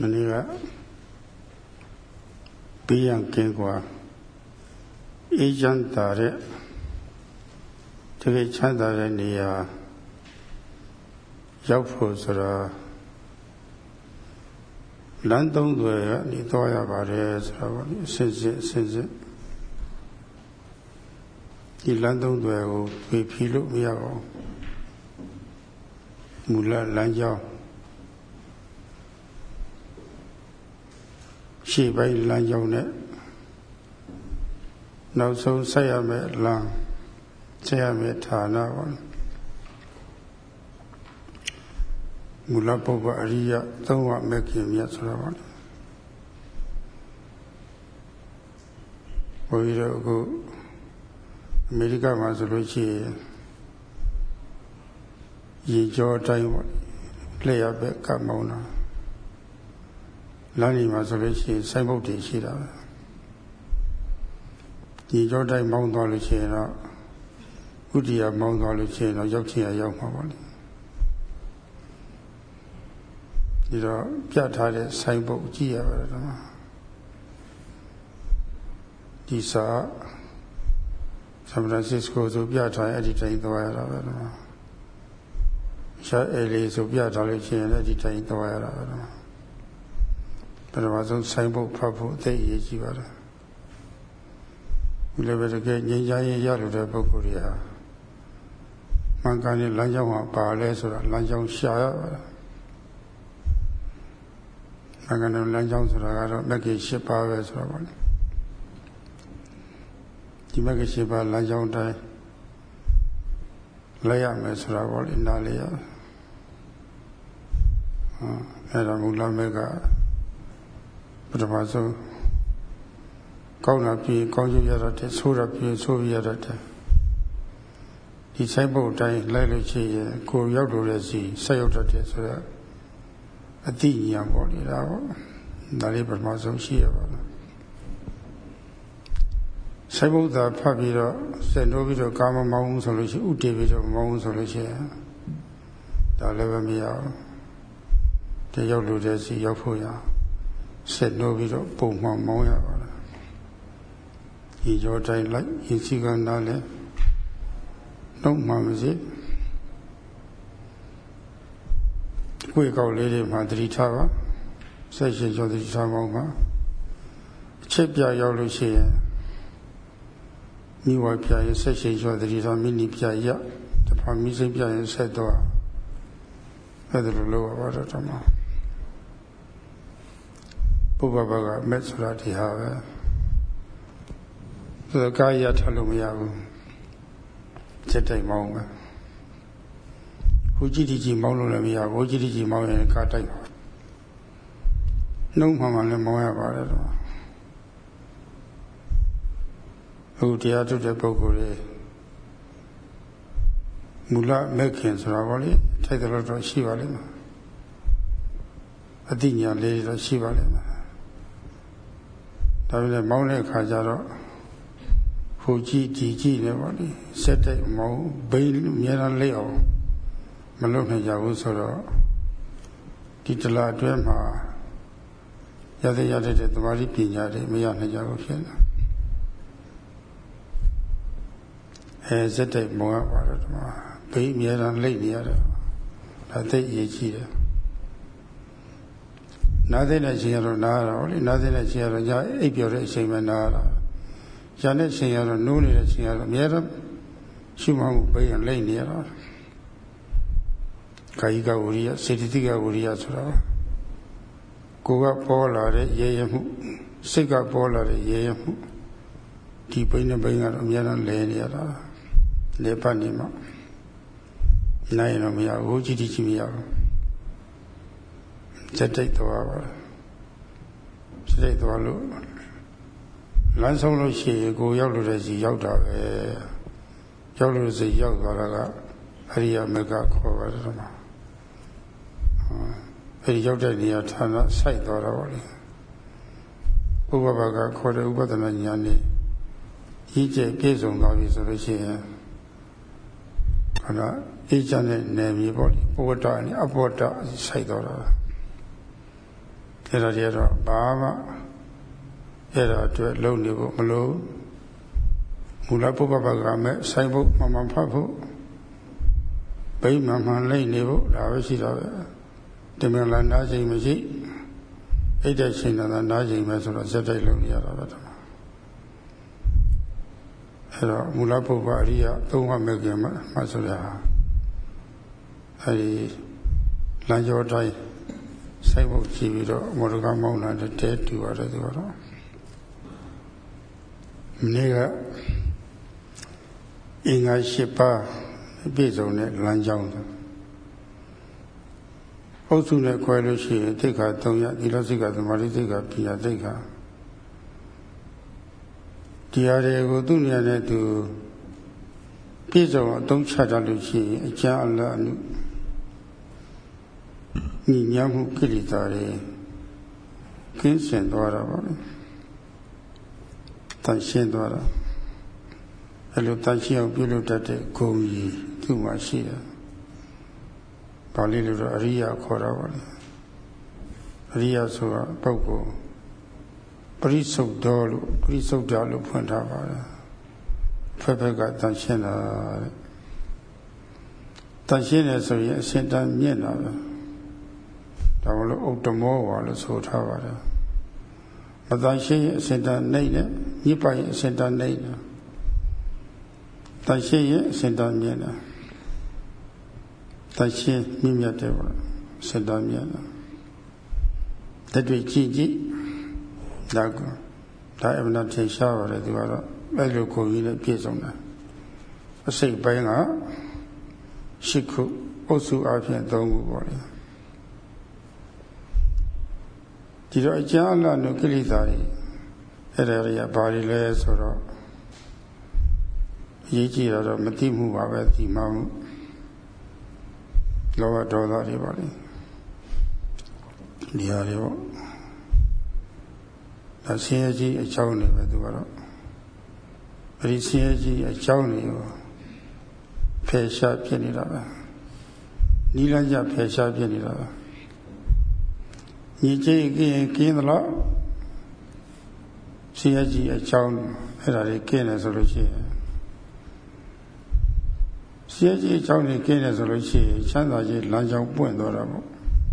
နေ့ကဘေးရန်ကင်းကွာအေးချမ်းသာတဲ့တကယ်ချမ်းသာတဲ့နေရာရောက်ဖို့ဆိုတာလမ်းသုံးသွယ်ကနေသွားရပါတယ်ဆိုတော့အစစ်ဒီလမ်းသုံးသွယ်ကိုဖြည့်ဖြီးလို့မရပါဘူးမူလလမ်းကြောင်းရှေ့ပိုင်းလမ်းကြောင်းနဲ့နောက်ဆုံးဆက်ရမယ့်လမ်းဆက်ရမယ့်ဌာနပါမူလပုဗ္ဗအရိယသုံးဝမဲ့ခင်မြတ်ဆိုတော့ပါဘုရားတို့အခုအမေရိကမှာဆိုလို့ရှိရင်ရေကြောအတိုင်းပေါ့လျှက်ရပဲကပ်မောင်းတာလမ်းကြီးမှာဆိုလို့ရှိရင်စိုင်းဘုတ်တွေရှိတာပဲရေကြောတိုင်းမောင်းသွားလို့ရှိရင်တော့ဥဒိယမောင်းသွားလို့ရှိရင်တော့ရောက်ချင်ရရောက်မှာပါလေဒီတော့ပြထားတဲ့စိုင်းဘုတ်ကြည့်ရပါတယ်တော့ဒီစာဆန်ဖရန်စစ္စကိုဆိုပြထားရင်အဲ့ဒီတိုင်းသွားရတာပဲတော့ရှားအဲလေးဆိုပြထားလို့ရှိရင်အဲ့ဒီတိုင်းသွားရတာပဲတော့ပထမဆုံးစိုင်းဘုတ်ဖတ်ဖို့အသိအရေးကြီးပါတယ်ဒီလိုပဲတကယ်ငြိမ်းချမ်းရေးရလို့တဲ့ပုဂ္ဂိုလ်တွေဟာမှန်ကန်တဲ့လမ်းကြောင်းမှာပါလဲဆိုတာလမ်းကြောင်းရှာရပါတယ်မှန်ကန်တဲ့လမ်းကြောင်းဆိုတာကတော့မဂ္ဂင်၈ပါးပဲဆိုတော့ဗောလေဒီမဂ္ဂင်၈ပါးလမ်းကြောင်းတိုင်းလဲရမယ်ဆိုတာဗောလေနားလေရအဲ့ဒါမူလမဂ္ဂပထမဆုံးကောင်းတာပြီးကောင်းကျိုးရတတ်တယ်ဆိုးတာပြီးဆိုးရတတ်တယ်ဒီဆိုင်ဘုတ်အတိုင်းလိုက်လို့ရှိရင်ကိုရောက်လို့လည်းစီဆက်ရောက်တတ်တယ်ဆိုတော့အတိညာပေါ့လေဒါပေါ့ဒါလေးပထမဆုံးရှိရပါလားဆိုင်ဘုတ်သာဖတ်ပြီးတော့စက်နိုးပြီးတော့ကာမမောင်းဆိုလို့ရှိရင်ဥတည်ပြီးတော့မောင်းဆိုလို့ရှိရင်ဒါလည်းပဲမရဘူးတရောက်လို့တဲ့စီရောက်ဖို့ရဆက်နိုးပြီးတော့ပုံမှန်မောင်းရပါလားဒီကြောတိုင်းလိုက်ရင်စီကနားလဲနှုတ်မှမစီကိုယ်ကောက်လေးတွေမှာတတိထားပါဆက်ရှင်ကျော်တတိထားမောင်းပါအချက်ပြရောက်လို့ရှိရင်မိဝပြရင်ဆက်ရှင်ကျော်တတိထားမိနိပြရတဖာမိစိတ်ပြရင်ဆက်တော့အဲ့ဒါလိုလုပ်ရပါတော့တမပုဗ္ဗဘကမက်ဆိုတာဒီဟာပဲဆိုတော့ကာယထားလို့မရဘူးစက်တိုက်မောင်းပဲဟိုကြည့်ကြည့်မောင်းလို့လည်းမရဘူးဟိုကြည့်ကြည့်မောင်းရင်ကာတိုက်ပါနှုံးမှလည်းမောင်းရပါတယ်တော့အခုတရားထုတ်တဲ့ပုဂ္ဂိုလ်တွေမူလမဲ့ခင်ဆိုတာပေါ့လေထိုက်တယ်လို့တော့ရှိပါလိမ့်မယ်အတိညာလေးတော့ရှိပါလိမ့်မယ်ဒါပေမဲ့မောင်းတဲ့အခါကျတော့ဟိုကြည့်ဒီကြည့်နေပါလေစက်တိုက်မောင်းဘိန်းအများအားလေးအောင်မလုပ်နိုင်ကြဘူးဆိုတော့ဒီတလားအတွင်းမှာရတဲ့သမာဓိပညာတွေမရနိုင်ကြဘူးဖြစ်နေစက်တိုက်မောင်းရပါတော့ဒီမှာဘိန်းအများအားလိမ့်နေရတယ်ဒါသိအရေးကြီးတယ်နားသိတဲ့ချိန်ကတော့နားရတော့လေနားသိတဲ့ချိန်ကတော့ကြာအိပ်ပျော်တဲ့အချိန်ပဲနားရတာရတဲ့ချိန်ကတော့နိုးနေတဲ့ချိန်ကတော့အများတော့ရှိမှမှုပဲရင်လိမ့်နေရတော့ကာယကဝိရိယစေတသိကဝိရိယဆိုတော့ကိုယ်ကပေါ်လာတဲ့ရေရမှုစိတ်ကပေါ်လာတဲ့ရေရမှုဒီဘိန်းနဲ့ဘိန်းကတော့အများတော့လဲနေရတာလဲပတ်နေမှနိုင်တော့မရဘူးကြည့်ကြည့်မရဘူးစက်တိုက်သွားပါစက်တိုက်သွားလို့လမ်းဆုံးလို့ရှိရင်ကိုရောက်လို့တဲ့စီရောက်တာပဲရောက်လို့စီရောက်သွားတာကအရိယာမဂ္ဂခေါ်ပါတယ်တော့အဲဒီရောက်တဲ့နေရာဌာနစိုက်သွားတာပါလေဥပဘကခေါ်တဲ့ဥပဒနာဉာဏ်နဲ့ကြီးကျယ်ပြည့်စုံသွားပြီဆိုလို့ရှိရင်ခန္ဓာအေးချမ်းတဲ့နယ်မြေပေါ့လေပဝတ္တနဲ့အပဝတ္တစိုက်သွားတာအဲ့ဒါတွေတော့ဘာမှအဲ့ဒါအတွက်လုံနေဖို့မလို့မူလပုပ္ပပကမဲ့ဆိုင်ဖို့မှန်ဖတ်ဖို့ဘိမှန်လိုက်နေဖို့ဒါပဲရှိတော့ပဲတမန်လာနားချိန်မရှိအဲ့တဲ့ချိန်တော့နားချိန်ပဲဆိုတော့စက်တိုက်လုံနေရတာပဲအဲ့တော့မူလပုပ္ပအရိယသုံးပါးမဲ့ခင်မှဆိုရအဲ့ဒီလမ်းကျော်တိုင်းဆိုင်ဖို့ကြည့်ပြီးတော့မော်ဒကမောင်းလာတဲ့တူရတယ်သူကတော့မနေ့ကအင်္ဂါ၈ပါးပြည့်စုံတဲ့လမ်းကြောင်းအုပ်စုနဲ့ခွဲလို့ရှိရင်သိက္ခာ3ရပ်သီလစိတ်ကသမာဓိစိတ်ကပညာစိတ်ကတရားတွေကိုသူ့နေရာနဲ့သူပြည့်စုံအသုံးချတတ်လို့ရှိရင်အကျဉ်းအလတ်အနုညီညာမှုကိလေသာတွေကင်းစင်သွားတာပါပဲတန်ရှင်းသွားတာအဲ့လိုတန်ရှင်းအောင်ပြုလုပ်တတ်တဲ့ဂုဏ်ကြီးသူ့မှာရှိတယ်ပါဠိလိုတော့အရိယခေါ်တာပါလေအရိယဆိုတာပုဂ္ဂိုလ်ပရိသုတ်တော်လို့ပရိသုတ်တော်လို့ဖွင့်ထားပါတယ်ဖက်ဖက်ကတန်ရှင်းတာတဲ့တန်ရှင်းတယ်ဆိုရင်အစင်တန်မြင့်တာပဲဒါမလို့ဥတ္တမောဝါလို့ဆိုထားပါတယ်မတန်ရှင်းရင်အစင်တန်နှိမ့်တယ်ညစ်ပိုင်အစင်တန်နှိမ့်တယ်တန်ရှင်းရင်အစင်တန်မြင့်တယ်တန်ရှင်းမြင့်မြတ်တယ်ပေါ့အစင်တန်မြင့်တယ်တတွေ့ကြည့်ဒါအမှန်ထင်ရှားပါတယ်သူကတော့အဲ့လိုကိုကြီးနဲ့ပြည့်စုံတယ်အစိတ်ပိုင်းက၈ခုအုပ်စုအဖြစ်၃ခုပေါ့လေဒီတော့အကျဉ်းအလတ်နုကိလေသာတွေအဲ့ဒါတွေကဘာတွေလဲဆိုတော့အရေးကြီးတော့မသိမှုပါပဲဒီမှမှုလောဘဒေါသတွေပါလေဒီဟာတွေပေါ့ဒါဆင်းရဲကြီးအကြောင်းတွေပဲသူကတော့အဲဒီဆင်းရဲကြီးအကြောင်းတွေကိုဖယ်ရှားဖြစ်နေတာပဲနိလန်းကြဖယ်ရှားဖြစ်နေတာပဲညီကြီးကင်းသလားဆင်းရဲကြီးအကြောင်းအဲ့ဒါတွေကင်းတယ်ဆိုလို့ရှိရင်ဆင်းရဲကြီးအကြောင်းတွေကင်းတယ်ဆိုလို့ရှိရင်ချမ်းသာကြီးလမ်းကြောင်းပွင့်သွားတာပေါ့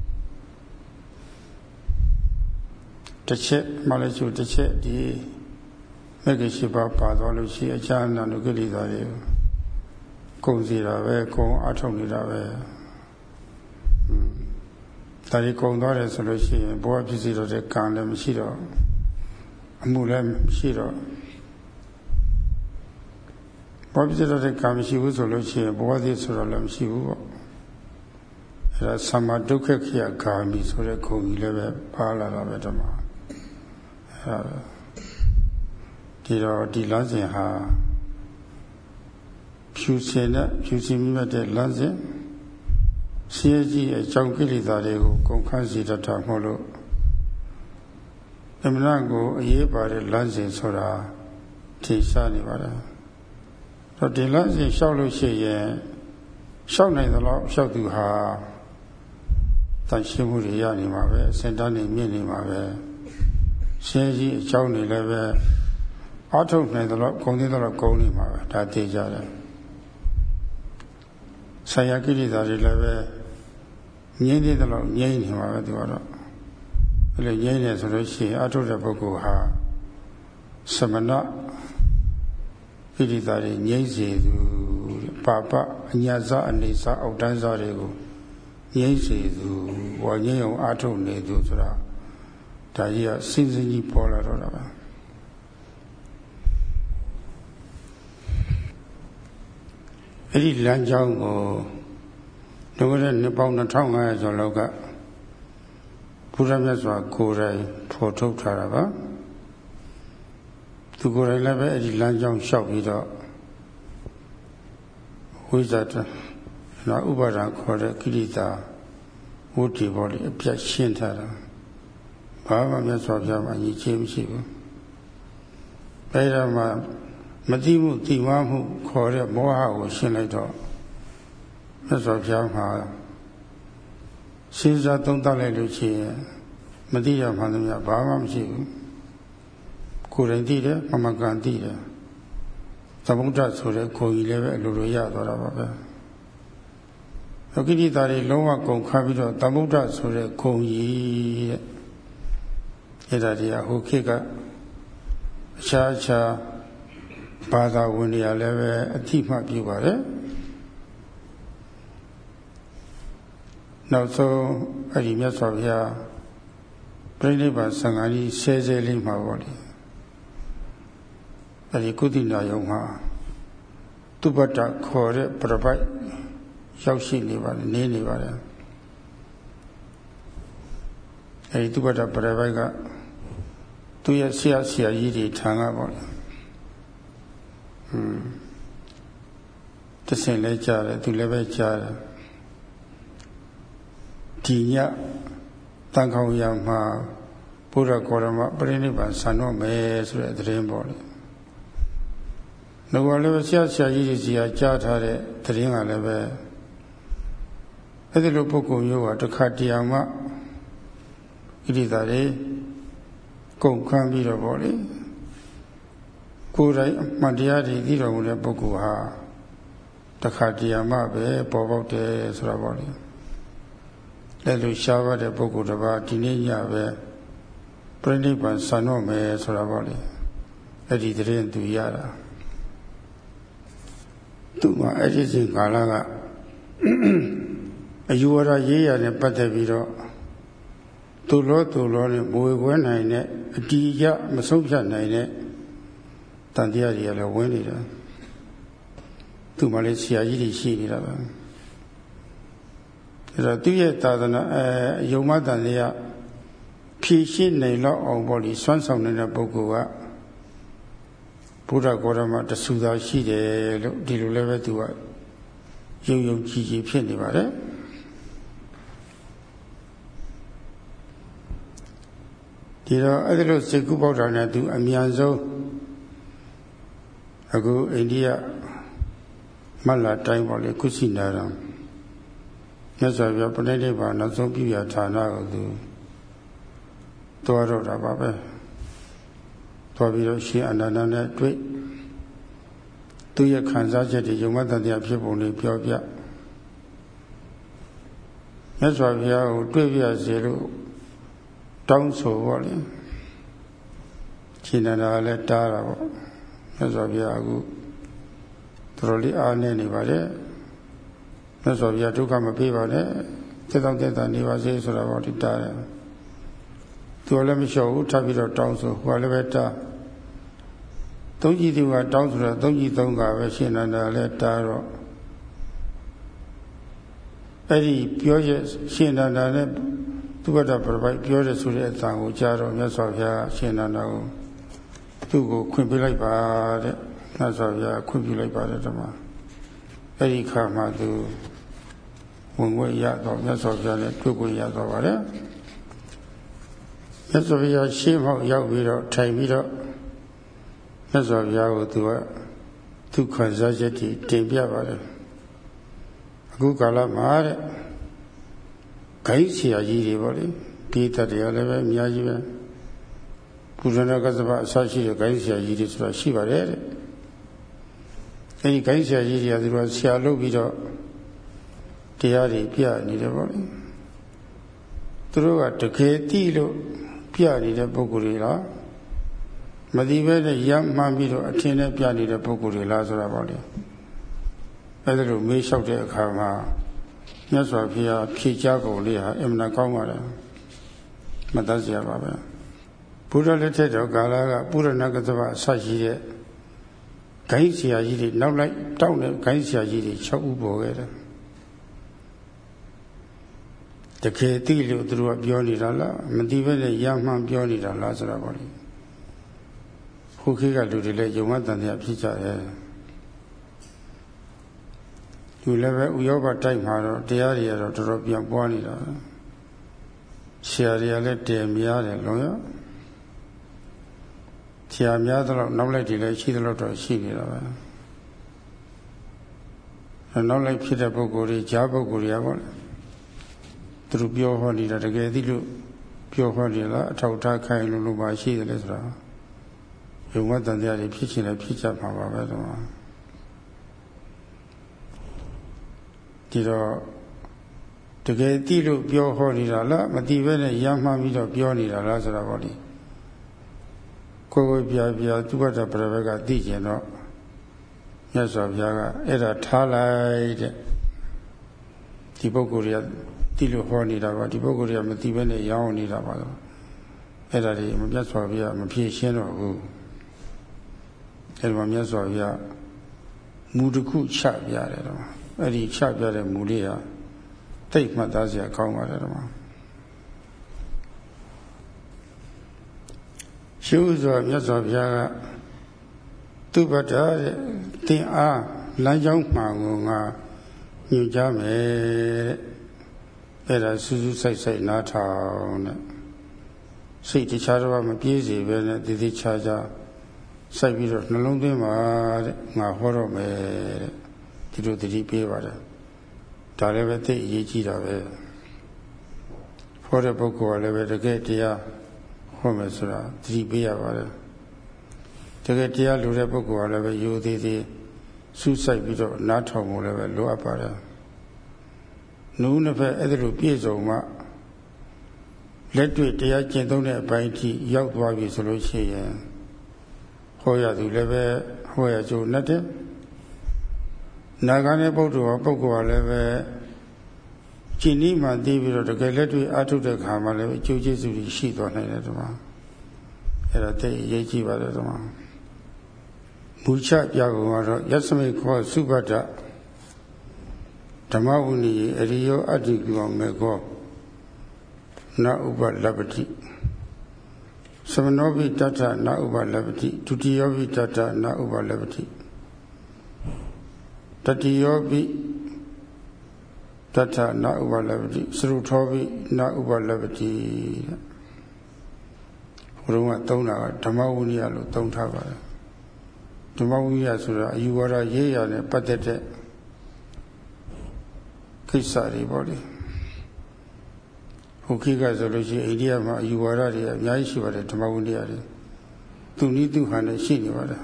တစ်ချက်မှလည်းကျတစ်ချက်ဒီမဂ္ဂင်၈ပါးပါသွားလို့ရှိရင်အချမ်းသာနုကိလေသာတွေကုန်စီတာပဲကုန်အထုတ်နေတာပဲဒါတွေကုန်သွားတယ်ဆိုလို့ရှိရင်ဘဝဖြစ်စီတော့တဲ့ကံလည်းမရှိတော့အမှုလည်းမရှိတော့ဘဝဖြစ်တော့တဲ့ကံမရှိဘူးဆိုလို့ရှိရင်ဘဝသိဆိုတော့လည်းမရှိဘူးပေါ့အဲဒါသမ္မာဒုက္ခခိယဂါမိဆိုတဲ့ခုံကြီးလည်းပဲပါလာတာပဲဓမ္မဒီတော့ဒီလမ်းစဉ်ဟာဖြူစင်မြတ်တဲ့လမ်းစဉ်ဆင်းရဲကြီးအကြောင်းကိလေသာတွေကိုကုန်ခန်းစေတတ်တာမဟုတ်လို့အမှန်ကိုအရေးပါတဲ့လမ်းစဉ်ဆိုတာထင်ရှားနေပါလားတော့ဒီလမ်းစဉ်လျှောက်လို့ရှိရင်လျှောက်နိုင်သလားလျှောက်သူဟာတန်ရှင်းမှုတွေရနေမှာပဲစင်တန်းနေမြင့်နေမှာပဲဆင်းရဲကြီးအကြောင်းတွေလည်းပဲအထုတ်နိုင်သလားဂုဏ်သိသလားဂုဏ်နေမှာပဲဒါသိကြတယ်ဆရာကိလေသာတွေလည်းပဲငြိမ့်သေးတယ်လို့ငြိမ့်နေမှာပဲသူကတော့အဲ့လိုငြိမ့်နေဆိုလို့ရှိရင်အထုတ်တဲ့ပုဂ္ဂိုလ်ဟာသမဏကိလေသာတွေငြိမ့်စေသူပါပအညာဇအနေဇအောက်တန်းဇတွေကိုငြိမ့်စေသူဟောငြိမ့်အောင်အထုတ်နေသူဆိုတာဒါကြီးကစဉ်းကြီးပေါ်လာတော့တာပဲအဲ့ဒီလမ်းကြောင်းကိုဒုက္ခတဲ့နှစ်ပေါင်း2500ကျော်လောက်ကဘုရားမြတ်စွာကိုယ်တိုင်ဖော်ထုတ်ထားတာပါသူကိုယ်တိုင်လည်းပဲအဲ့ဒီလမ်းကြောင်းလျှောက်ပြီးတော့ဝိဇ္ဇာနာဥပါဒံခေါ်တဲ့ကိလေသာဝဋ္ဌိဘောလေးအပြတ်ရှင်းထားတာဘာမှမြတ်စွာဘုရားမှာညီချင်းမရှိဘူးအဲ့ဒါမှမသိမှုသိမှမှုခေါ်တဲ့မောဟကိုရှင်းလိုက်တော့မြတ်စွာဘုရားမှာစဉ်းစားသုံးသပ်လိုက်လို့ရှိရင်မသိရမှန်သမျှဘာမှမရှိဘူးကိုယ်တိုင်သိတယ်မမကန်သိတယ်သမုဒ္ဒဆိုတဲ့ကိုယ်ကြီးလည်းပဲအလိုလိုရသွားတာပါပဲကိဋ္တာတွေလုံးဝကုန်ခါပြီးတော့သမုဒ္ဒဆိုတဲ့ကိုယ်ကြီးတဲ့အဲ့ဒါတရားဟိုခေတ်ကအခြားခြားဘာသာဝင်တွေလည်းပဲအတိမှတ်ပြုပါတယ်နောက်ဆုံးအဲ့ဒီမြတ်စွာဘုရားပြိဋိဘံသံဃာကြီးဆဲဆဲလေးမှာပေါ့လေအဲ့ဒီကုသနာယုံမှာသူပတ္တခေါ်တဲ့ပြပိုက်ရောက်ရှိနေပါတယ်နေနေပါတယ်အဲ့ဒီသူပတ္တပြပိုက်ကသူရဲ့ဆရာကြီးတွေထံကပေါ့လေတဆင်လဲကြားတယ်သူလည်းပဲကြားတယ်ဒီညတန်ခေါင်ရမှာဘုရားကောရမပြိဋိဘံဆံတော့မယ်ဆိုတဲ့သတင်းပေါ့လေငါကလည်းပဲဆရာကြီးတွေစီကကြားထားတဲ့သတင်းကလည်းပဲအဲ့ဒီလိုပုဂ္ဂိုလ်မျိုးကတစ်ခါတည်းမှဣတိတာတွေကုန်ခန်းပြီးတော့ပေါ့လေကိုယ်တိုင်အမှန်တရားတွေသိတော်မူတဲ့ပုဂ္ဂိုလ်ဟာတစ်ခါတည်းမှပဲပေါ်ပေါက်တယ်ဆိုတာပေါ့လေအဲ့လိုရှားပါတဲ့ပုဂ္ဂိုလ်တစ်ပါးဒီနေ့ညပဲပြိဋိဘံဆံတော့မယ်ဆိုတာပေါ့လေအဲ့ဒီသတင်းသူရတာသူကအဲ့ဒီစဉ်ကာလကအယူဝါဒရေးရနဲ့ပတ်သက်ပြီးတော့သူလောနဲ့မွေခွဲနိုင်တဲ့အတီးရမဆုံးဖြတ်နိုင်တဲ့တန်တရားတွေကလည်းဝင်နေတာသူမှလည်းဆရာကြီးတွေရှိနေတာပဲအဲ့တော့သူရဲ့သာသနာယုံမတန်တရားဖြည့်ရှင်းနိုင်တော့အောင်ပေါ့လေစွမ်းဆောင်နေတဲ့ပုဂ္ဂိုလ်ကဘုရားကောရမတဆူသာရှိတယ်လို့ဒီလိုလည်းပဲသူကယုံကြည်ဖြစ်နေပါတယ်ဒီတော့အဲ့ဒီလိုစိတ်ကူးပေါက်တာနဲ့သူအမြန်ဆုံးအခုအိန္ဒိယမလတိုင်းပေါ့လေကုသိနာရံမြတ်စွာဘုရားပြိဋိဘံနောက်ဆုံးပြုရဌာနကိုသူတွားတော့တာပါပဲတွားပြီးတော့ရှင်အနန္ဒနဲ့တွေ့သူရဲ့ခံစားချက်တွေယုံမတန်တရားဖြစ်ပုံတွေပြောပြမြတ်စွာဘုရားကိုတွေ့ပြစေလို့တောင်းဆိုပေါ့လေရှင်အနန္ဒကလည်းတားတာပေါ့မြတ်စွာဘုရားအခုတော်လေးအားနေနေပါလေမြတ်စွာဘုရားဒုက္ခမပေးပါနဲ့သက်သာနေပါစေဆိုတာပေါ့ဒီတားတယ်သူလည်းမလျှော့ဘူးထပ်ပြီးတော့တောင်းဆိုဟိုလည်းပဲတားသုံးကြီးသူကတောင်းဆိုတော့သုံးကြီးသုံးကပဲရှင်အနန္ဒလည်းတားတော့အဲ့ဒီပြောရရှင်အနန္ဒနဲ့သူကတပြပိုက်ပြောရဆိုတဲ့အတန်ကိုကြားတော့မြတ်စွာဘုရားရှင်အနန္ဒကိုသူ့ကိုခွင့်ပေးလိုက်ပါတဲ့မြတ်စွာဘုရားခွင့်ပြုလိုက်ပါတယ်ဓမ္မအဲ့ဒီခါမှသူဝင်ခွင့်ရတော့မြတ်စွာဘုရားနဲ့တွေ့ခွင့်ရတော့ပါတယ်မြတ်စွာဘုရားရှေ့မောက်ရောက်ပြီးတော့ထိုင်ပြီးတော့မြတ်စွာဘုရားကိုသူခံစားချက်တွေတင်ပြပါတယ်အခုကာလမှာတဲ့ဂိုင်းဆရာကြီးတွေပေါ့လေဒီတတရားလည်းပဲအများကြီးပဲပုရဏကသဗ္ဗအစရှိတဲ့ဂိုင်းဆရာကြီးတွေဆိုတာရှိပါတယ်တဲ့အဲဒီဂိုင်းဆရာကြီးတွေကသူကဆရာလုပ်ပြီးတော့တရားတွေပြနေတယ်ပေါ့လေသူတို့ကတကယ်သိလို့ပြနေတဲ့ပုဂ္ဂိုလ်တွေလားမသိဘဲနဲ့ရမှန်းပြီးတော့အထင်နဲ့ပြနေတဲ့ပုဂ္ဂိုလ်တွေလားဆိုတာပေါ့လေအဲဒီလိုမေးလျှောက်တဲ့အခါမှာမြတ်စွာဘုရားဖြေကြားပုံလေးဟာအမှန်ကောင်းပါတယ်မတတ်စရာပါပဲဘုရားလက်ထက်တော်ကာလကပုရဏကသဗ္ဗအစရှိတဲ့ဂိုင်းဆရာကြီးတွေနောက်လိုက်တောက်တဲ့ဂိုင်းဆရာကြီးတွေ6ဦးပေါ်ခဲ့တယ်တကယ်သိလို့သူတို့ကပြောနေတာလားမသိဘဲနဲ့ရမှန်းပြောနေတာလားဆိုတာပေါ့လေခုခေတ်ကလူတွေလည်းယုံမတန်တရားဖြစ်ကြတယ်လူလည်းပဲဥရောပတိုက်မှာတော့တရားတွေကတော့တော်တော်ပြန်ပွားနေတာဆရာတွေကလည်းတည်များတယ်လုံးရဆရာများတော့နောက်လိုက်တွေလည်းရှိသလောက်တော့ရှိနေတာပဲနောက်လိုက်ဖြစ်တဲ့ပုဂ္ဂိုလ်တွေကြားပုဂ္ဂိုလ်တွေကပေါ့လေသူတို့ပြောဟောနေတာတကယ်သိလို့ပြောဟောနေလားအထောက်အထားခိုင်လို့ပါရှိတယ်လေဆိုတာယုံမတန်တရားတွေဖြစ်ချင်လည်းဖြစ်ကြမှာပါပဲတော့ဒီတော့တကယ်သိလို့ပြောဟောနေတာလားမသိဘဲနဲ့ရမ်းမှန်းပြီးတော့ပြောနေတာလားဆိုတာပေါ့လေကိုယ်ပြပြသူကတပြဘက်ကသိကျင်တော့မြတ်စွာဘုရားကအဲ့ဒါထားလိုက်တဲ့ဒီပုဂ္ဂိုလ်တွေကသိလို့ဟောနေတာပါဒီပုဂ္ဂိုလ်တွေကမသိဘဲနဲ့ရောင်းနေတာပါတော့အဲ့ဒါတွေမြတ်စွာဘုရားမဖြေရှင်းတော့ဘူးအဲ့မှာမြတ်စွာဘုရားမူတစ်ခုချပြတယ်တော့အဲ့ဒီချပြတဲ့မူလေးဟာတိတ်မှတ်သားစရာကောင်းပါတယ်တော့ရှုစွာမြတ်စွာဘုရားကသူပတ္တတဲ့တင်အားလမ်းကြောင်းမှန်ကိုငါညွှန်ကြားမယ်တဲ့အဲ့ဒါစူးစူးဆိုင်ဆိုင်နားထောင်တဲ့စိတ်တခြားတော့မပြေးစေပဲနဲ့တည်တည်ချာချာစိုက်ပြီးတော့နှလုံးသွင်းပါတဲ့ငါဟောတော့မယ်တဲ့ဒီလိုတတိပေးပါတယ်ဒါလည်းပဲသိအရေးကြီးတာပဲဟောတဲ့ပုဂ္ဂိုလ်ကလည်းပဲတကယ်တရားဟောမယ်ဆိုတာတတိပေးရပါတယ်တကယ်တရားလိုတဲ့ပုဂ္ဂိုလ်ကလည်းပဲရိုသေးသေးစူးစိုက်ပြီးတော့နားထောင်ဖို့လည်းပဲလိုအပ်ပါတယ်နှုတ်နှစ်ဖက်အဲ့ဒါလိုပြည့်စုံမှလက်တွေ့တရားကျင့်သုံးတဲ့အပိုင်းထိရောက်သွားပြီဆိုလို့ရှိရင်ဟောရသူလည်းပဲဟောရကြိုးနဲ့တဲ့နာဂာနဲ့ပုဂ္ဂိုလ်ကလည်းပဲကျင့်ဤမှသိပြီးတော့တကယ်လက်တွေ့အထုတ်တဲ့ခါမှလည်းအကျိုးကျေးဇူးတွေရှိသွားနိုင်တယ်ဒီမှာအဲ့ဒါသိအရေးကြီးပါတယ်ဒီမှာမူချပြကုန်ကတော့ယသမိခောသုဘတ္တဓမ္မဝိနည်းအရိယောအတ္တိကောမေခောနဥပလပ္ပတိသမနောပိတ္ထနဥပလပ္ပတိဒုတိယောပိတ္ထနဥပလပ္ပတိတတိယောပိတ္ထနဥပလပ္ပတိသရုထောပိနဥပလပ္ပတိဘုရားကသုံးတာကဓမ္မဝိနည်းလို့သုံးထားပါတယ်ဓမ္မဝိနည်းဆိုတာအယူဝါဒရေးရနဲ့ပတ်သက်တဲ့ကိစ္စတွေပေါ့လေဟုတ်ခေတ်ကဆိုလို့ရှိရင်အိန္ဒိယမှာအယူဝါဒတွေအများကြီးရှိပါတယ်ဓမ္မဝိနည်းတွေသူနည်းသူဟန်နဲ့ရှိနေပါတယ်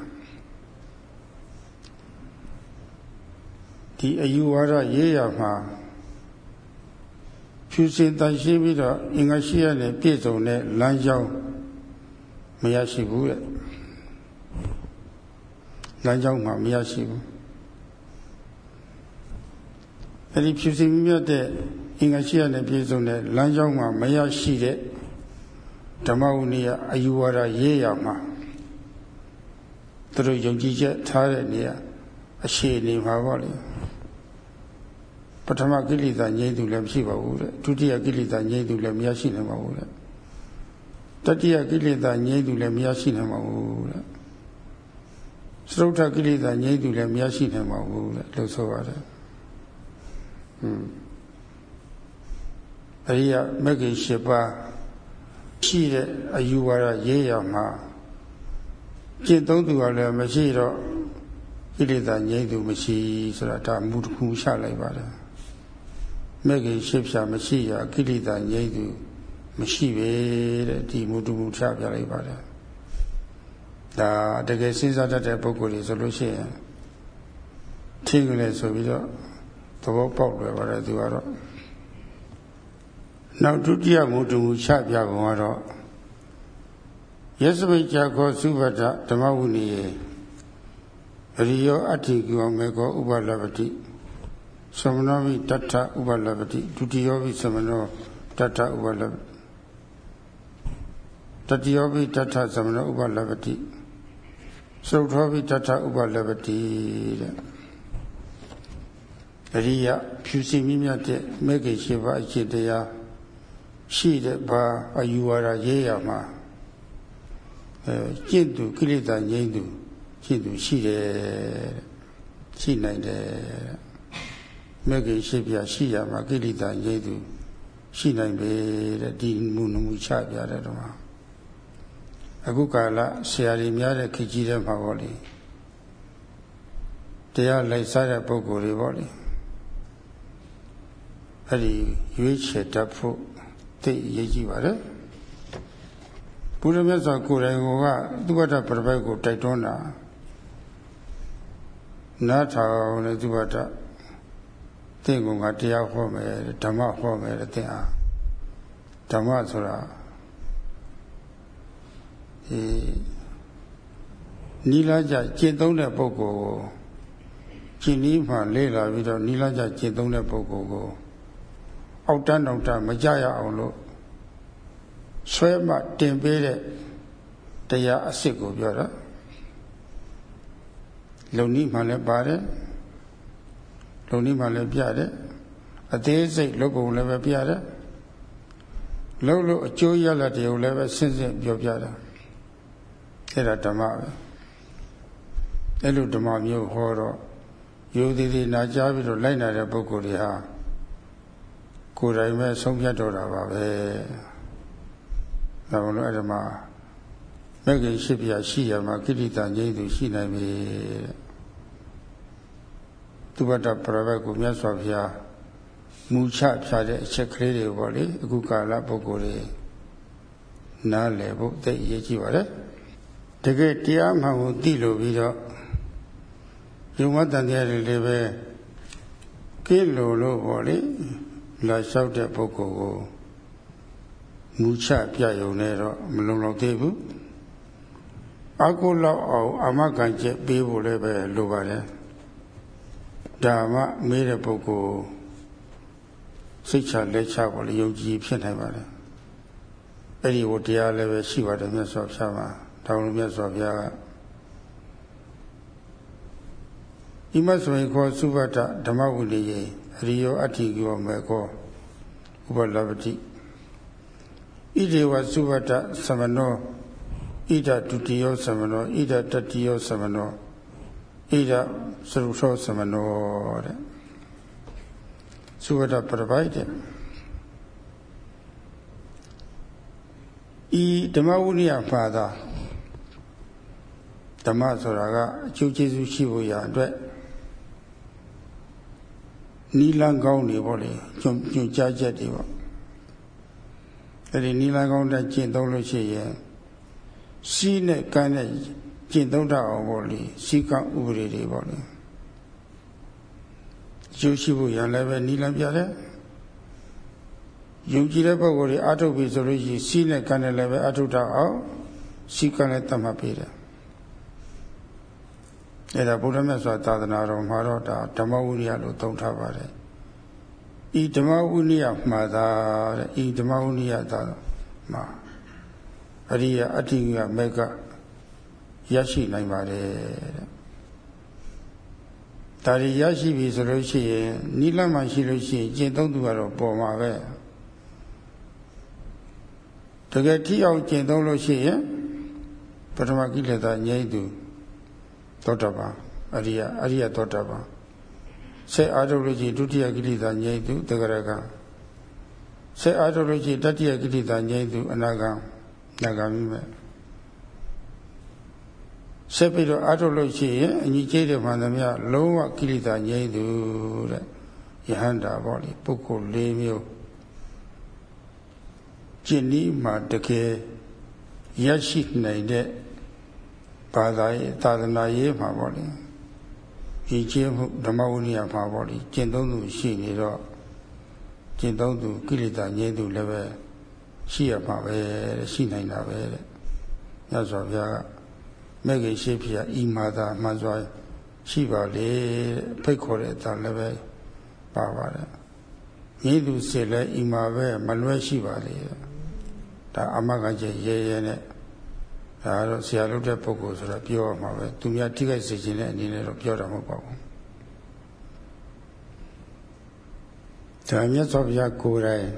ဒီအယူဝါဒရေးရမှာဖြူစင်တန်ရှင်းပြီးတော့အင်္ဂါရှိရနဲ့ပြည့်စုံတဲ့လမ်းကြောင်းမရရှိဘူးတဲ့လမ်းကြောင်းမှာမရရှိဘူးအဲ့ဒီဖြူစင်မြတ်တဲ့အင်္ဂါရှိရနဲ့ပြည့်စုံတဲ့လမ်းကြောင်းမှာမရရှိတဲ့ဓမ္မဝိနည်းအယူဝါဒရေးရမှာသူတို့ယုံကြည်ချက်ထားတဲ့နေရာအခြေအနေမှာပေါ့လေပထမကိလေသာငြိမ်းသူလည်းမရှိပါဘူးတဲ့ဒုတိယကိလေသာငြိမ်းသူလည်းမရရှိနိုင်ပါဘူးတဲ့တတိယကိလေသာငြိမ်းသူလည်းမရရှိနိုင်ပါဘူးတဲ့သရုပ်ထကိလေသာငြိမ်းသူလည်းမရရှိနိုင်ပါဘူးတဲ့လို့ဆိုပါတယ်အရိယမဂ္ဂင်၈ပါးရှိတဲ့အယူဝါဒရေးရမှာကျင့်သုံးသူကလည်းမရှိတော့ကိလေသာငြိမ်းသူမရှိဆိုတာဒါမူတစ်ခုချလိုက်ပါတယ်မဂ္ဂင်၈ဖြာမရှိရကိလေသာငြိမ်းသူမရှိပဲတဲ့ဒီမူတစ်ခုချပြလိုက်ပါတယ်ဒါတကယ်စဉ်းစားတတ်တဲ့ပုဂ္ဂိုလ်တွေဆိုလို့ရှိရင်ထင်ကြလေဆိုပြီးတော့သဘောပေါက်လွယ်ပါတယ်သူကတော့နောက်ဒုတိယမူတစ်ခုချပြကုန်ကတော့ယသမိတ်ခောသုဘတ္တဓမ္မဝိနည်းအရိယောအတ္တိကောမေခောဥပလပ္ပတိသမနောပိတ္ထဥပလပ္ပတိဒုတိယောပိသမနောတ္ထဥပလပ္ပတိတတိယောပိတ္ထသမနောဥပလပ္ပတိသုတ်ထောပိတ္ထဥပလပ္ပတိတဲ့အရိယဖြူစင်မြင့်မြတ်တဲ့မဂ္ဂင်၈ပါးအကျင့်တရားရှိတဲ့ဘာအယူဝါဒရေးရမှာကျင့်သူကိလေသာငြိမ်းသူကျင့်သူရှိတယ်ရှိနိုင်တယ်မဂ္ဂင်၈ပါးရှိရမှာကိလေသာငြိမ်းသူရှိနိုင်ပေတဲ့ဒီမူချပြတဲ့တော့အခုကာလဆရာကြီးများတဲ့ခေတ်ကြီးတဲ့မှာပေါ့လေတရားလိုက်စားတဲ့ပုဂ္ဂိုလ်တွေပေါ့လေအဲ့ဒီရွေးချယ်တတ်ဖို့သိအရေးကြီးပါတယ်ုရားမြတ်စွာကိုယ်တိုင်ကသုဘတ္တပရပိုက်ကိုတိုက်တွန်းတာနားထောင်တဲ့သုဘတ္တသင်ကငါတရားဟောမယ်ဓမ္မဟောမယ်တဲ့သင်အားဓမ္မဆိုတာနိလကြကျင့်သုံးတဲ့ပုဂ္ဂိုလ်ကိုကျင့်နည်းမှလေ့လာပြီးတော့နိလကြကျင့်သုံးတဲ့ပုဂ္ဂိုလ်ကိုအောက်တန်းနောက်တန်းမကြရအောင်လို့ဆွဲမှတင်ပေးတဲ့တရားအစစ်ကိုပြောတာလုံနည်းမှလည်းပါတယ်လုံနည်းမှလည်းပြတယ်အသေးစိတ်လုပ်ပုံလည်းပဲပြတယ်လုပ်လို့အကျိုးရလဒ်တွေကိုလည်းပဲစဉ်စဉ်ပြောပြတာအဲ့ဒါဓမ္မပဲအဲ့လိုဓမ္မမျိုးဟောတော့ယောသီတွေနာကြားပြီးတော့လိုက်နာတဲ့ပုဂ္ဂိုလ်တွေဟာကိုယ်တိုင်ပဲဆုံးဖြတ်တော့တာပါပဲဒါလို့အဲ့ဒါမှာမဂ္ဂင်ရှိပြရှိရမှာကိဋ္တငြိမ့်သူရှိနိုင်ပြီသုဘတ္တပရပိုက်ကိုမြတ်စွာဘုရားမူချဖြာတဲ့အချက်ကလေးတွေပေါ့လေအခုကာလပုဂ္ဂိုလ်တွေနားလည်ဖို့သိအရေးကြီးပါတယ်တကယ်တရားမှန်ကိုသိလို့ပြီးတော့ယုံမတန်တရားတွေလည်းပဲကိလို့ပေါ့လေလာလျှောက်တဲ့ပုဂ္ဂိုလ်ကိုမူချပြရုံနဲ့တော့မလုံလောက်သေးဘူးအကုလောက်အောင်အမခံချက်ပေးဖို့လည်းပဲလိုပါတယ်ဒါမှမေးတဲ့ပုဂ္ဂိုလ်စိတ်ချလက်ချပေါ့လေယုံကြည်ဖြစ်နိုင်ပါတယ်အဲ့ဒီကိုတရားလည်းပဲရှိပါတယ်မြတ်စွာဘုရားမှာတောင်းလို့မြတ်စွာဘုရားကဣမဆွေခောသုဘတ္တဓမ္မဝိနည်းယေအရိယောအဋ္ဌိကောမေခောဥပလပတိဣဒေဝသုဘတ္တသမနောဣဒဒုတိယောသမနောဣဒတတိယောသမနောဣဒသရုသောသမနောတဲ့သုဘတ္တပရပိုက်တဲ့ဤဓမ္မဝိနည်းမှာသာဓမ္မဆိုတာကအကျိုးကျေးဇူးရှိဖို့ရာအတွက်နီလန်းကောင်းတွေပေါ့လေညွှန်ကြားချက်တွေပေါ့အဲဒီနီလန်းကောင်းတဲ့ကျင့်သုံးလို့ရှိရင်စီးနဲ့ကမ်းနဲ့ကျင့်သုံးတတ်အောင်ပေါ့လေစီကံဥပဒေတွေပေါ့လေအကျိုးရှိဖို့ရာလည်းပဲနီလန်းပြတယ်ယုံကြည်တဲ့ပုဂ္ဂိုလ်တွေအထုတ်ပြီဆိုလို့ရှိရင်စီးနဲ့ကမ်းနဲ့လည်းပဲအထုတ်တတ်အောင်စီကံလည်းတတ်မှတ်ပေးတယ်အဲ့ဒါဗုဒ္ဓမြတ်စွာသာသနာတော်မှာတော့ဒါဓမ္မဝိနည်းလို့သုံးထားပါတယ်ဤဓမ္မဝိနည်းမှာသာတဲ့ဤဓမ္မဝိနည်းသာမှာအရိယအဋ္ဌိယမေကရရှိနိုင်ပါတယ်တဲ့ဒါရီရရှိပြီဆိုလို့ရှိရင်နိလမှရှိလို့ရှိရင်ကျင့်သုံးသူကတော့ပေါ်မှာပဲတကယ်ထိအောင်ကျင့်သုံးလို့ရှိရင်ပထမကိလေသာငြိမ့်သူသောတာပန်အရိယသောတာပန်စေအားထုတ်လို့ရှိရင်ဒုတိယကိလေသာငြိမ့်သူသဂရကစေအားထုတ်လို့ရှိရင်တတိယကိလေသာငြိမ့်သူအနာဂံနာဂမိမဲ့ဆက်ပြီးတော့အားထုတ်လို့ရှိရင်အညီကျိတဲ့မှန်သမျှလုံးဝကိလေသာငြိမ့်သူတဲ့ယဟန္တာပေါ့လေပုဂ္ဂိုလ်၄မျိုးကျင့်ဤမှာတကယ်ရရှိနိုင်တဲ့ဘာသာရေးသာသနာရေးမှာပေါ့လေဒီကျင့်မှုဓမ္မဝိနည်းမှာပေါ့လေကျင့်သုံးသူရှိနေတော့ကျင့်သုံးသူကိလေသာငြိမ်းသူလည်းပဲရှိရမှာပဲရှိနိုင်တာပဲတဲ့မြတ်စွာဘုရားကမဂ္ဂင်ရှိဖြစ်ဤမာသာမှန်စွာရှိပါလေဖိတ်ခေါ်တဲ့အတန်လည်းပဲပါပါတယ်ငြိမ်းသူစိတ်လည်းဤမှာပဲမလွဲရှိပါလေဒါအမဂ္ဂကျရဲရဲနဲ့ဒါတော့ဆရာလုပ်တဲ့ပုဂ္ဂိုလ်ဆိုတော့ပြောရမှာပဲသူများထိခိုက်စေခြင်းတဲ့အနေနဲ့တော့ပြောတာမဟုတ်ပါဘူးဒါမြတ်စွာဘုရားကိုယ်တိုင်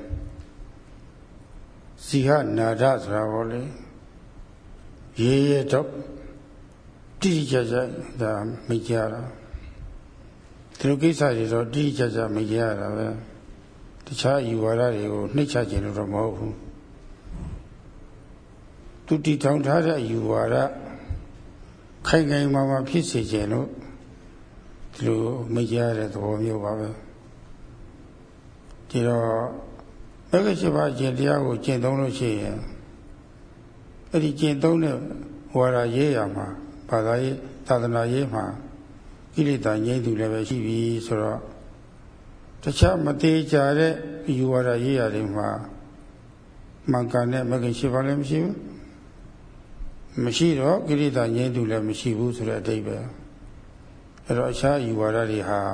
စီဟနာဒဆိုတာပေါ့လေရေရတော့တိတိကျကျဒါမကြရတာဒီလိုကိစ္စတွေတော့တိတိကျကျမကြရတာပဲတခြားယူဝါဒတွေကိုနှိမ့်ချခြင်းလို့တော့မဟုတ်ဘူးသူတည်ထောင်ထားတဲ့ယူဝါဒခိုင်ခိုင်မာမာဖြစ်စေခြင်းလို့ဒီလိုမကြရတဲ့သဘောမျိုးပါပဲဒီတော့မဂ္ဂင်7ပါးကျင့်တရားကိုကျင့်သုံးလို့ရှိရင်အဲ့ဒီကျင့်သုံးတဲ့ဝါဒရေးရမှာဘာသာရေးသာသနာရေးမှာကိလေသာငြိမ်းသူလည်းပဲရှိပြီဆိုတော့တခြားမသေးကြတဲ့ယူဝါဒရေးရတယ်မှာမှန်ကန်တဲ့မဂ္ဂင်ရှိပါလည်းမရှိဘူးမရှိတော့ကိလေသာငြိမ်းသူလည်းမရှိဘူးဆိုတဲ့အဓိပ္ပာယ်အဲ့တော့အခြားယူဝါဒတွေဟာ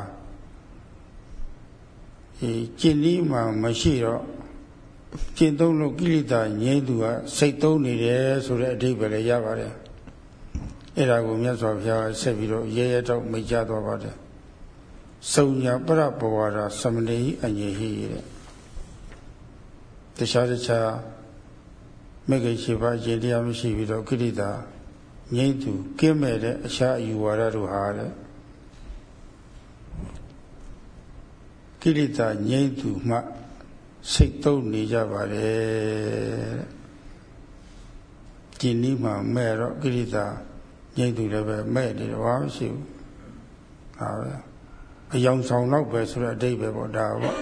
ဒီကျင့်နည်းမှမရှိတော့ကျင့်သုံးလို့ကိလေသာငြိမ်းသူကစိတ်သုံးနေတယ်ဆိုတဲ့အဓိပ္ပာယ်လည်းရပါတယ်အဲ့ဒါကိုမြတ်စွာဘုရားဆက်ပြီးတော့ရဲရဲတောက်မိတ်ကြသွားပါတယ်စုံညာပရပဝါဒသမဏေအညေဟိတဲ့တခြားမဂ္ဂင်ရှိပါအကျင့်တရားမရှိပြီးတော့ကိလေသာငြိမ်းသူကင်းမဲ့တဲ့အခြားအယူဝါဒတို့ဟာတဲ့ကိလေသာငြိမ်းသူမှစိတ်သုံးနေကြပါတယ်ဒီနည်းမှမဲ့တော့ကိလေသာငြိမ်းသူလည်းပဲမဲ့နေတော့ဘာမှမရှိဘူးဒါပဲအယောင်ဆောင်တော့ပဲဆိုတဲ့အဓိပ္ပာယ်ပေါ့ဒါပေါ့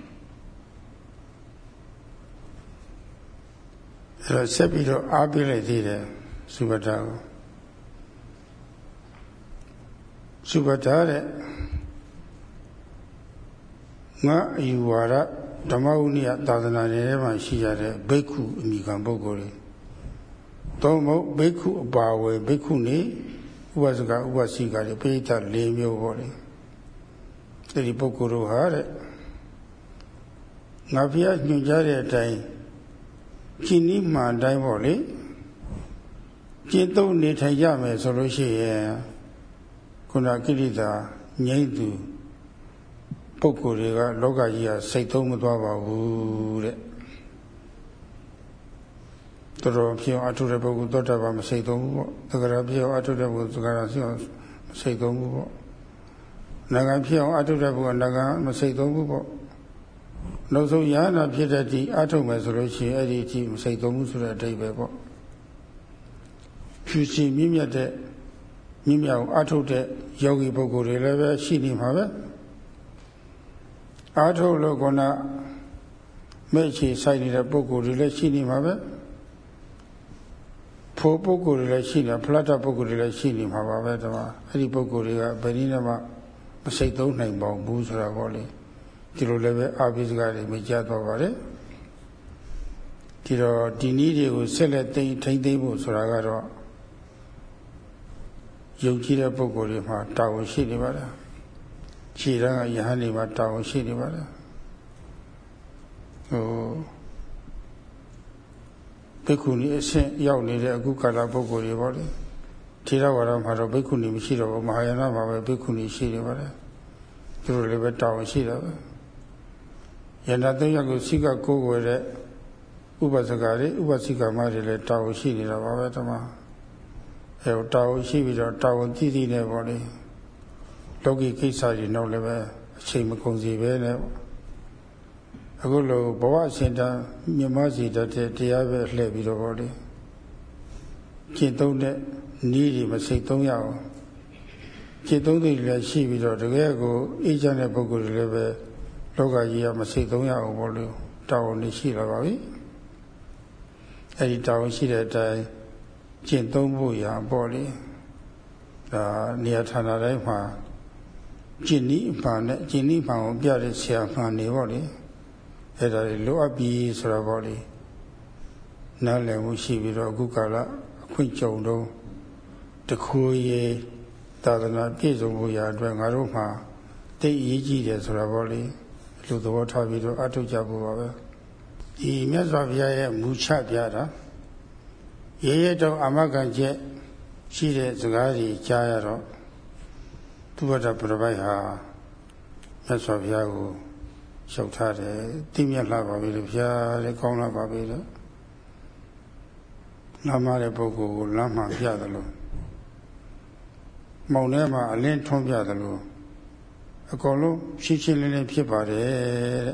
အဲ့တော့ဆက်ပြီးတော့အားပေးလိုက်သေးတယ်သုဘတာကိုသုဘတာတဲ့ငါအယူဝါဒဓမ္မဥနိယသာသနာနယ်ထဲမှာရှိကြတဲ့ဘိက္ခုအမိခံပုဂ္ဂိုလ်တွေသုံးဖို့ဘိက္ခုအပါဝေဘိက္ခုနေဥပစကဥပစီကတွေပိဋက၄မျိုးပေါ့လေအဲ့ဒီပုဂ္ဂိုလ်တို့ဟာတဲ့ငါဖျားညွှန်ကြားတဲ့အတိုင်းကျင့်နည်းမှန်တိုင်းပေါ့လေကျင့်သုံးနေထိုင်ကြမယ်ဆိုလို့ရှိရင်ခုနကိရိတာငြိမ့်သူပုဂ္ဂိုလ်တွေကလောကကြီးကစိတ်သုံးမသွားပါဘူးတဲ့တော်ဖြစ်အောင်အထုတဲ့ပုဂ္ဂိုလ်သောတာပန်မစိတ်သုံးဘူးပေါ့သက္ကရာဖြစ်အောင်အထုတဲ့ပုဂ္ဂိုလ်သက္ကရာဖြစ်အောင်မစိတ်သုံးဘူးပေါ့နာဂံဖြစ်အောင်အထုတဲ့ပုဂ္ဂိုလ်နာဂံမစိတ်သုံးဘူးပေါ့နောက်ဆုံးယ ahanan ဖြစ်တဲ့ဒီအထုမယ်ဆိုလို့ရှိရင်အဲ့ဒီအထိမစိတ်သုံးဘူးဆိုတဲ့အဓိပ္ပာယ်ပေါ့ဖြူစင်မြင့်မြတ်တဲ့မြင့်မြတ်အောင်အထုတဲ့ယောဂီပုဂ္ဂိုလ်တွေလည်းပဲရှိနေမှာပဲအာထုလို့ကမဲ့ချေဆိုင်နေတဲ့ပုဂ္ဂိုလ်တွေလည်းရှိနေမှာပဲဖို့ပုဂ္ဂိုလ်တွေလည်းရှိနေဖလတ်တပုဂ္ဂိုလ်တွေလည်းရှိနေမှာပါပဲတမအဲ့ဒီပုဂ္ဂိုလ်တွေကဘယ်နည်းနဲ့မှမစိတ်သုံးနိုင်ပါဘူးဆိုတာပေါ့လေဒီလိုလည်းပဲအာဘိစကားတွေမကြားတော့ပါလေဒီတော့ဒီနည်းတွေကိုဆက်လက်ထိန်းသိမ်းဖို့ဆိုတာကတော့ယုံကြည်တဲ့ပုဂ္ဂိုလ်တွေမှာတာဝန်ရှိနေပါလားခြေတန်းကယဟန်တွေမှာတာဝန်ရှိနေပါလားဘိက္ခုနီအဆင့်ရောက်နေတဲ့အခုကာလပုဂ္ဂိုလ်တွေပေါ့လေထေရဝါဒမှာတော့ဘိက္ခုနီမရှိတော့ဘူးမဟာယာနမှာပဲဘိက္ခုနီရှိနေပါတယ်သူတို့လည်းပဲတာဝန်ရှိတာပဲယန္တာ၃ယောက်ကိုစိကကိုးကွယ်တဲ့ဥပစကာတွေဥပစိကမတွေလည်းတာဝန်ရှိနေတာပါပဲတမအဲတာဝန်ရှိပြီးတော့တာဝန်တည်တည်နေပေါ့လေလောကီကိစ္စတွေနောက်လည်းပဲအချိန်မကုန်စီပဲနဲ့အခုလိုဘဝစင်တန်းမြမစီတတ်တဲ့တရားပဲလှည့်ပြီးတော့ပေါ့လေကျင့်သုံးတဲ့နည်းတွေမစိတ်သုံးရအောင်ကျင့်သုံးတွေလည်းရှိပြီးတော့တကယ်ကိုအေးချမ်းတဲ့ပုဂ္ဂိုလ်တွေလည်းပဲလောကကြီးကမစိတ်သုံးရအောင်ပေါ့လို့တာဝန်ရှိလာပါပြီအဲဒီတာဝန်ရှိတဲ့အတိုင်းကျင့်သုံးဖို့ရပေါ့လေဒါနေရာဌာနတိုင်းမှာကျင့်နည်းအမှန်နဲ့ကျင့်နည်းမှန်ကိုပြတဲ့ဆရာမှန်နေပေါ့လေအဲ့ဒါလိုအပ်ပြီဆိုတာပေါ့လေနားလည်မှုရှိပြီးတော့အခုကာလအခွင့်ကြုံတော့တခုရေသာသနာပြည့်စုံဖို့ရာအတွက်ငါတို့မှာသိအရေးကြီးတယ်ဆိုတာပေါ့လေလူသဘောထားပြီးတော့အထောက်ကြဖို့ပါပဲဒီမြတ်စွာဘုရားရဲ့မူချပြတာရေရတော့အမကန်ချက်ရှိတဲ့စကားကြီးကြားရတော့သူဝတ္တပရပိုက်ဟာမြတ်စွာဘုရားကိုလျှောက်ထားတယ်သိမြတ်လာပါပြီလို့ဘုရားလည်းကောင်းလာပါပြီလို့လမ်းမတဲ့ပုဂ္ဂိုလ်ကိုလမ်းမှပြတယ်လို့မောင်ထဲမှာအလင်းထွန်းပြတယ်လို့အကုန်လုံးရှင်းရှင်းလင်းလင်းဖြစ်ပါတယ်တဲ့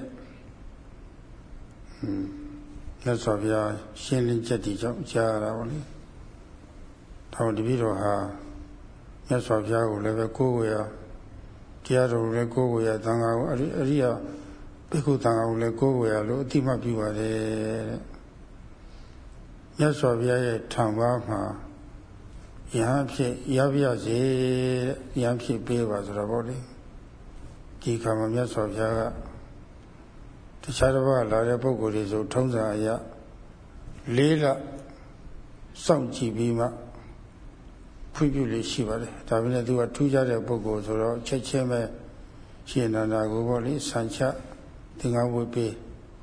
မြတ်စွာဘုရားရှင်းလင်းချက်ဒီကြောင့်ကြားရတာပေါ့လေထောင်တပည့်တော်ဟာမြတ်စွာဘုရားကိုလည်းပဲကိုးဝေရတရားတော်ကိုလည်းကိုးဝေရသံဃာကိုအရိယာဘိက္ခုသံဃာကိုလည်းကိုးဝေရလို့အတိမတ်ပြုပါတယ်တဲ့မြတ်စွာဘုရားရဲ့ထံပါမှာယဟန်ဖြစ်ရပြစေယဟန်ဖြစ်ပေးပါဆိုတော့ဗောလေဒီခါမှာမြတ်စွာဘုရားကတခြားတစ်ပါးလာတဲ့ပုဂ္ဂိုလ်တွေဆိုထုံးစံအရ၄လစောင့်ကြည့်ပြီးမှခွင့်ပြုလို့ရှိပါတယ်ဒါပေမဲ့သူကထူးခြားတဲ့ပုဂ္ဂိုလ်ဆိုတော့ချက်ချင်းပဲရှင်နန္ဒာကိုဗောလေဆံချသင်္ကန်းဝတ်ပြီး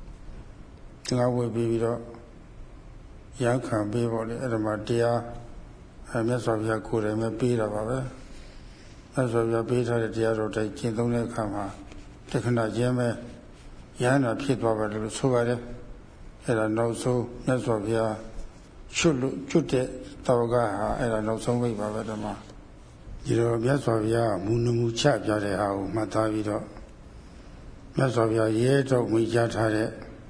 ပြီးတော့ရံခံပေးဗောလေအဲ့ဒါမှတရားမြတ်စွာဘုရားကိုယ်တိုင်ပဲပေးတာပါပဲမြတ်စွာဘုရားပေးထားတဲ့တရားတော်တိုင်းကျင့်သုံးတဲ့အခါမှာတခဏချင်းပဲရဟန္တာဖြစ်သွားပါတယ်လို့ဆိုပါတယ်အဲ့ဒါနောက်ဆုံးမြတ်စွာဘုရားကျွတ်တဲ့တောကဟာအဲ့ဒါနောက်ဆုံးပဲပါပဲဓမ္မဒီတော့မြတ်စွာဘုရားမူနမူချပြတဲ့ဟာကိုမှတ်သားပြီးတော့မြတ်စွာဘုရားရဲတော့မိကြားထားတဲ့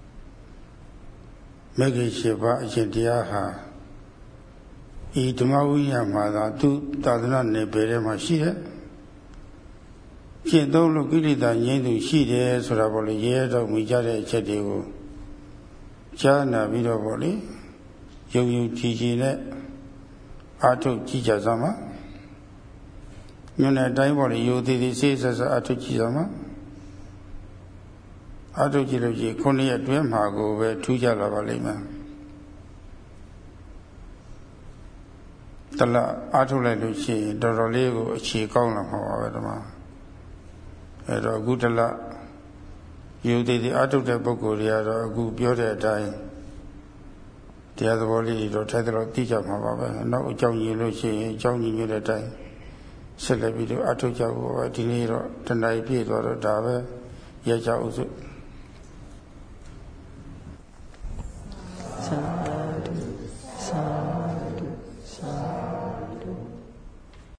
မဂ္ဂင်၈ပါးအရှင်တရားဟာဤဓမ္မဝိညာဉ်မှာသာသူသာသနာနယ်ပယ်ထဲမှာရှိတယ်ကျင့်သုံးလို့ကိလေသာငြိမ်းသူရှိတယ်ဆိုတာပေါ့လေရဲတော့မိကြတဲ့အချက်တွေကိုကြားနာပြီးတော့ပေါ့လေယုံကြည်ကြည်နဲ့အားထုတ်ကြည့်ကြစမ်းပါညနေတိုင်းပေါ့လေယုံသေးသေးစေးဆက်ဆက်အားထုတ်ကြည့်စမ်းပါအားထုတ်ကြည့်လို့ရှိရင်9ရက်အတွင်းမှာကိုပဲထူးကြလာပါလိမ့်မယ်တလအားထုတ်လိုက်လို့ရှိရင်တော်တော်လေးကိုအခြေကောင်းလာမှာပါပဲဓမ္မအဲ့တော့အခုတလယုံသေးသေးအားထုတ်တဲ့ပုဂ္ဂိုလ်တွေကတော့အခုပြောတဲ့အတိုင်းတရားသဘောလေးတွေတော့ထိုက်တော့သိကြမှာပါပဲနောက်အကြောင်းကြီးလို့ရှိရင်အကြောင်းကြီးမျိုးတဲ့အတိုင်းဆက်လက်ပြီးတော့အားထုတ်ကြဖို့ပဲဒီနေ့တော့တဏှာပြည့်သွားတော့ဒါပဲရကြအောင်စို့